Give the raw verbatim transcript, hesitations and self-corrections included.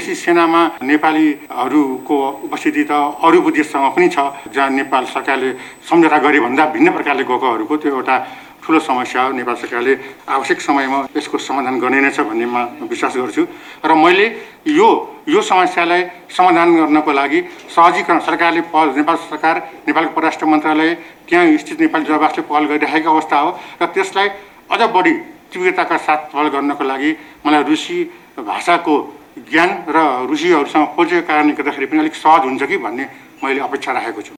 विदेशी सेनामा नेपालीहरूको उपस्थिति त अरू देशसँग पनि छ, जहाँ नेपाल सरकारले सम्झौता गरे भन्दा भिन्न प्रकारले गएकोहरूको त्यो एउटा ठुलो समस्या हो। नेपाल सरकारले आवश्यक समयमा यसको समाधान गर्ने नै छ भन्ने म विश्वास गर्छु र मैले यो यो समस्यालाई समाधान गर्नको लागि सहजीकरण सरकारले पहल नेपाल सरकार नेपालको परराष्ट्र मन्त्रालय त्यहाँ स्थित नेपाली दूतावासले पहल गरिरहेको अवस्था हो र त्यसलाई अझ बढी तीव्रताका साथ पहल गर्नको लागि मलाई रुसी भाषाको ज्ञान र रुसीहरूसँग खोजेको कारणले गर्दाखेरि पनि अलिक सहज हुन्छ कि भन्ने मैले अपेक्षा राखेको छु।